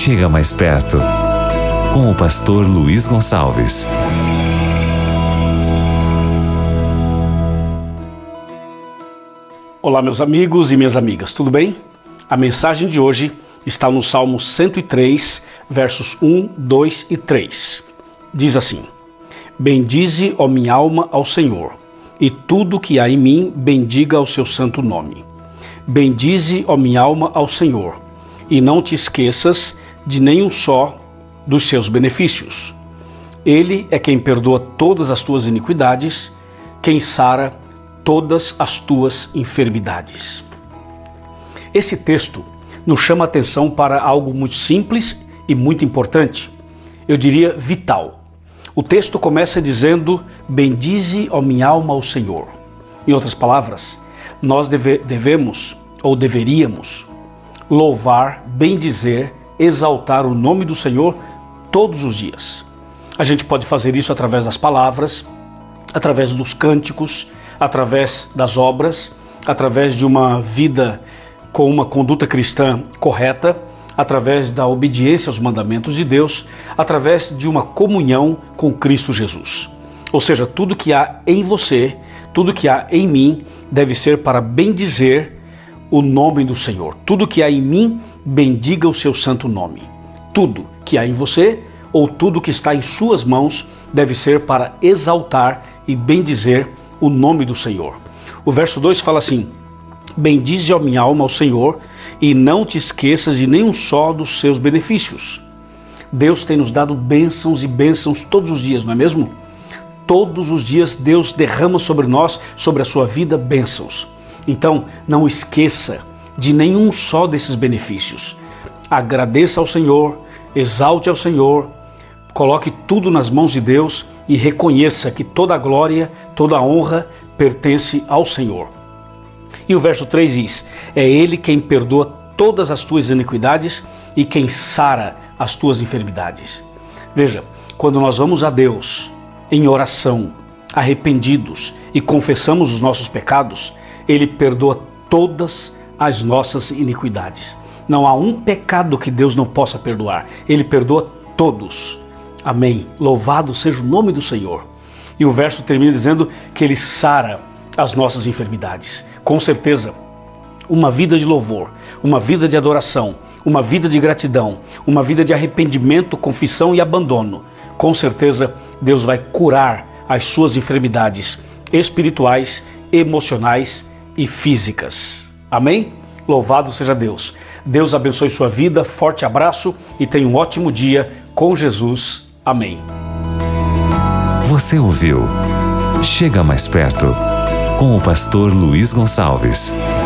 Chega mais perto, com o pastor Luiz Gonçalves. Olá, meus amigos e minhas amigas, tudo bem? A mensagem de hoje está no Salmo 103, versos 1, 2 e 3. Diz assim: Bendize, ó minha alma, ao Senhor, e tudo que há em mim bendiga ao seu santo nome. Bendize, ó minha alma, ao Senhor, e não te esqueças de nenhum só dos seus benefícios. Ele é quem perdoa todas as tuas iniquidades, quem sara todas as tuas enfermidades. Esse texto nos chama a atenção para algo muito simples e muito importante, eu diria vital. O texto começa dizendo: bendize, ó minha alma, ao Senhor. Em outras palavras, nós devemos ou deveríamos louvar, bendizer, exaltar o nome do Senhor todos os dias. A gente pode fazer isso através das palavras, através dos cânticos, através das obras, através de uma vida com uma conduta cristã correta, através da obediência aos mandamentos de Deus, através de uma comunhão com Cristo Jesus. Ou seja, tudo que há em você, tudo que há em mim, deve ser para bendizer o nome do Senhor. Tudo que há em mim, bendiga o seu santo nome. Tudo que há em você, ou tudo que está em suas mãos, deve ser para exaltar e bendizer o nome do Senhor. O verso 2 fala assim: bendize, ó minha alma, ao Senhor, e não te esqueças de nenhum só dos seus benefícios. Deus tem nos dado bênçãos e bênçãos todos os dias, não é mesmo? Todos os dias Deus derrama sobre nós, sobre a sua vida, bênçãos. Então, não esqueça de nenhum só desses benefícios. Agradeça ao Senhor, exalte ao Senhor, coloque tudo nas mãos de Deus e reconheça que toda a glória, toda a honra pertence ao Senhor. E o verso 3 diz: é Ele quem perdoa todas as tuas iniquidades e quem sara as tuas enfermidades. Veja, quando nós vamos a Deus em oração, arrependidos e confessamos os nossos pecados, Ele perdoa todas as nossas iniquidades. Não há um pecado que Deus não possa perdoar. Ele perdoa todos. Amém. Louvado seja o nome do Senhor. E o verso termina dizendo que Ele sara as nossas enfermidades. Com certeza, uma vida de louvor, uma vida de adoração, uma vida de gratidão, uma vida de arrependimento, confissão e abandono, com certeza Deus vai curar as suas enfermidades espirituais, emocionais e físicas. Amém? Louvado seja Deus. Deus abençoe sua vida, forte abraço e tenha um ótimo dia com Jesus. Amém. Você ouviu Chega Mais Perto, com o pastor Luiz Gonçalves.